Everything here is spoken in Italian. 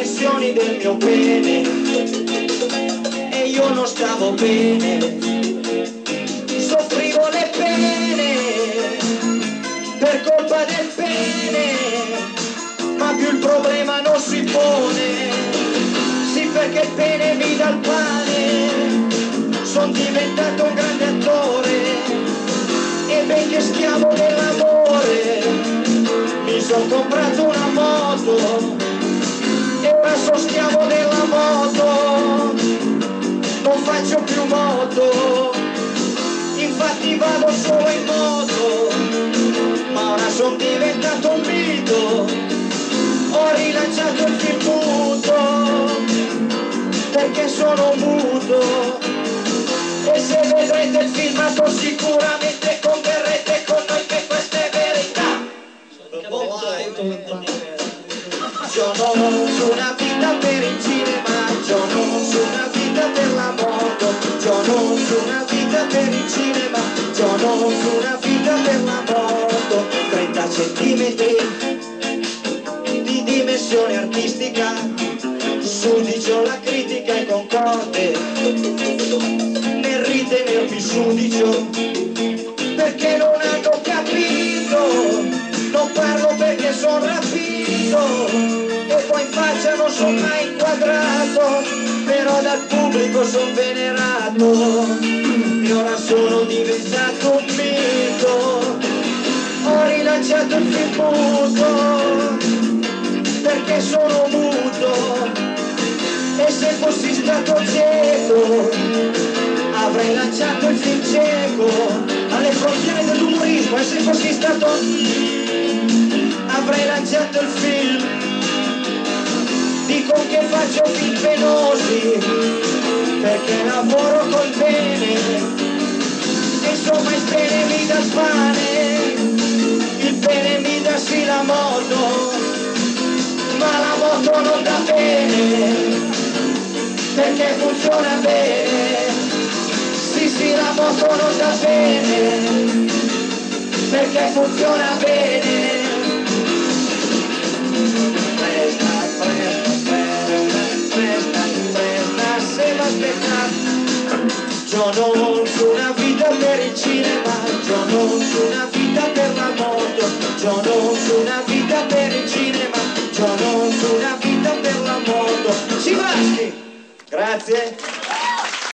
dimensioni del mio pene e io non stavo bene, soffrivo le pene per colpa del pene, ma più il problema non si pone, sì perché il pene mi dà il pane, son diventato un grande attore e benché schiavo dell'amore, mi son comprato una moto e ora sono schiavo della moto, non faccio più moto, infatti vado solo in moto, ma ora sono diventato un mito, ho rilanciato il film muto, perché sono muto, e se vedrete il filmato sicuramente converrete con noi che questa è verità. Io non uso una vita per il cinema, io non uso una vita per la moto, io non uso una vita per il cinema, io non uso una vita per la moto. 30 centimetri di dimensione artistica, sudicio la critica è concorde nel ritenermi sudicio, perché non hanno capito, non parlo perché sono rapito e poi in faccia non sono mai inquadrato, però dal pubblico sono venerato e ora sono diventato un mito, ho rilanciato il film muto perché sono muto, e se fossi stato cieco avrei lanciato il film cieco alle frontiere dell'umorismo, e se fossi stato avrei lanciato il film, dico che faccio film penosi perché lavoro col bene, insomma il bene mi dà il pane, il bene mi dà sì la moto, ma la moto non dà bene perché funziona bene, sì la moto non dà bene perché funziona bene. Presta se l'aspetta, io non uso una vita per il cinema, io non uso una vita per la moto, io non uso una vita per il cinema, io non uso una vita per la moto. Sivaschi! Grazie.